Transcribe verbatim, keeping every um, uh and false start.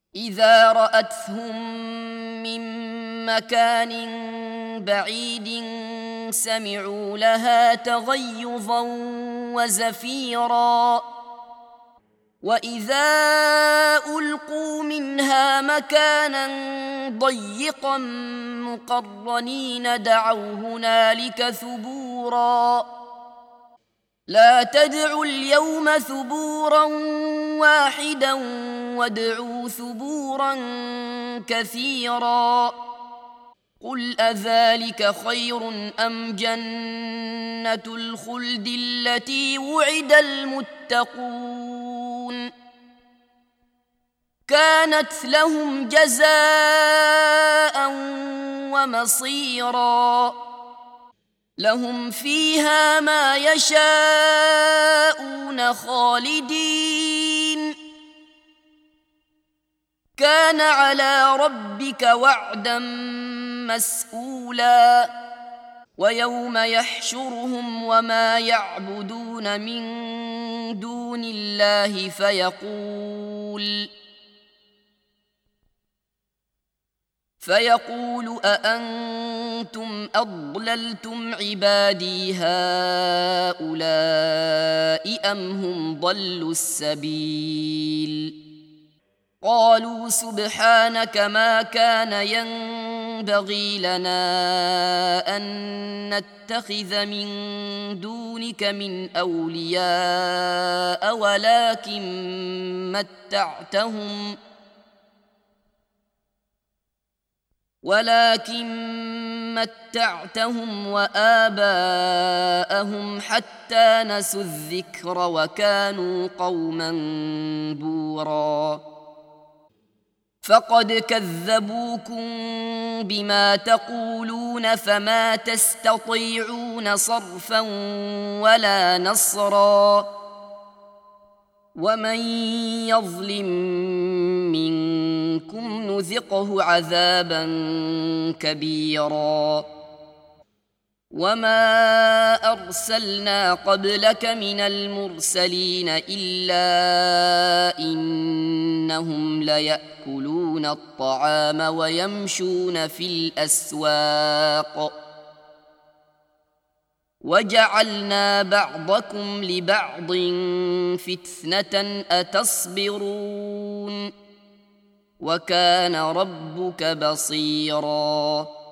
إذا رأتهم من مكان بعيد سمعوا لها تغيظا وزفيرا وإذا ألقوا منها مكانا ضيقا مقرنين دعوا هنالك ثبورا لا تدعوا اليوم ثبورا واحدا وادعوا ثبورا كثيرا قل أذلك خير أم جنة الخلد التي وعد المتقون كانت لهم جزاء ومصيرا لهم فيها ما يشاءون خالدين كان على ربك وعدا مسئولا ويوم يحشرهم وما يعبدون من دون الله فيقول فيقول أأنتم أضللتم عبادي هؤلاء أم هم ضلوا السبيل قالوا سبحانك ما كان ينبغي لنا أن نتخذ من دونك من أولياء ولكن متعتهم ولكن متعتهم وآباءهم حتى نسوا الذكر وكانوا قوما بورا فقد كذبوكم بما تقولون فما تستطيعون صرفا ولا نصرا ومن يظلم منكم نذقه عذابا كبيرا وما أرسلنا قبلك من المرسلين إلا إنهم ليأكلون الطعام ويمشون في الأسواق وجعلنا بعضكم لبعض فتنة أتصبرون وكان ربك بصيراً